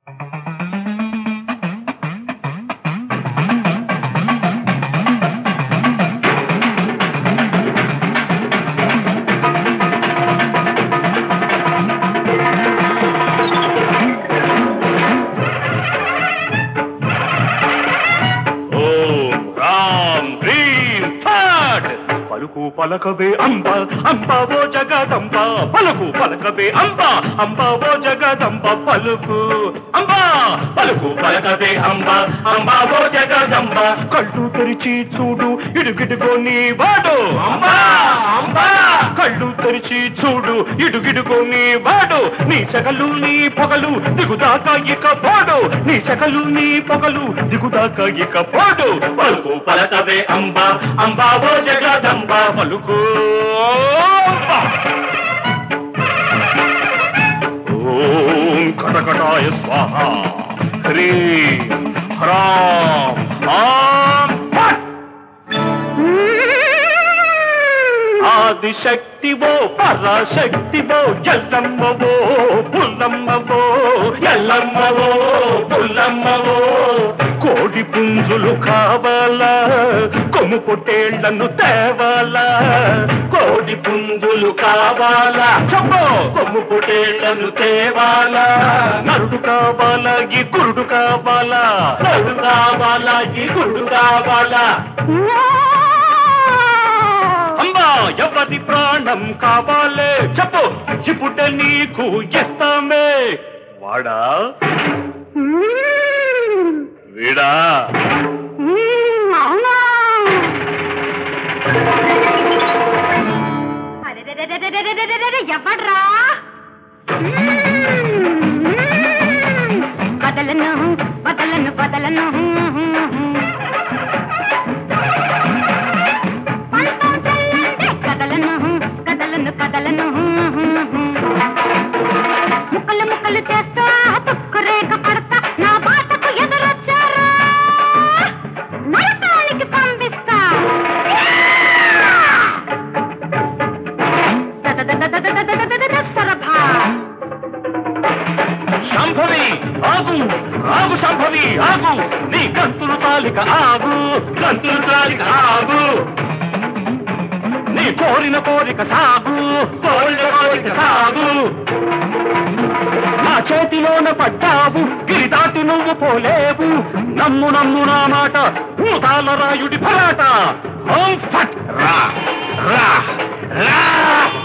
పలకవే అంబ అంబావో జగదంబ పలుకు పలకవే అంబ అంబావో జగదంబ పలుకు అంబా పలుకు పలకవే అంబ అంబావో జగదంబ కళ్ళు తెరిచి చూడు ఇడుగిడుగో నీ వాడు అంబా అంబా కళ్ళు తెరిచి చూడు ఇడుగిడుగో నీ వాడు నీ సగలు నీ పొగలు దిగుదాకా ఇక పోడు నీ సగలు నీ పొగలు దిగుదాకా ఇక పోడు పలుకు పలకవే అంబ అంబావో జగదంబ పలుకు ఓం కటకటాయ స్వాహ హ్రీం హ్రాం ఆం ఫట్ ఆదిశక్తివో పరాశక్తివో ఎల్లమ్మవో పుల్లమ్మవో ఎల్లమ్మవో పుల్లమ్మవో కోడి పుంజులు కావాలా కొమ్ము పొట్టేళ్లను తేవాలా కోడి పుంజులు కావాలా చెప్పు కొమ్ము పొట్టేళ్లను తేవాలా నరుడు కావాలా ఈ గురుడు కావాలా నరుడు కావాలా ఈ గురుడు కావాలా అంబా ఎవరి ప్రాణం కావాలే చెప్పు ఇప్పుడు నీకు ఇస్తామే వాడా వీడా ఎవడ్రా బదలను బదలను బదలను కదలను కదలను కదలను ముక్కలు ముక్కలు చేస్తా తుక్కు రేఖ పడతా నా బాటకు ఎదురొచ్చారా నరకానికి పంపిస్తా సంభవి ఆగు ఆగు సంభవి ఆగు నీ గంతులు తాలిక ఆగు గంతులు తాలిక ఆగు నీ కోరిన కోరిక సాగు కోరిన కోరిక సాగు నా చేతిలోన పడ్డావు గిరి దాటి నువ్వు పోలేవు నమ్ము నమ్ము నా మాట భూతాల రాయుడి భరాట రా రా రా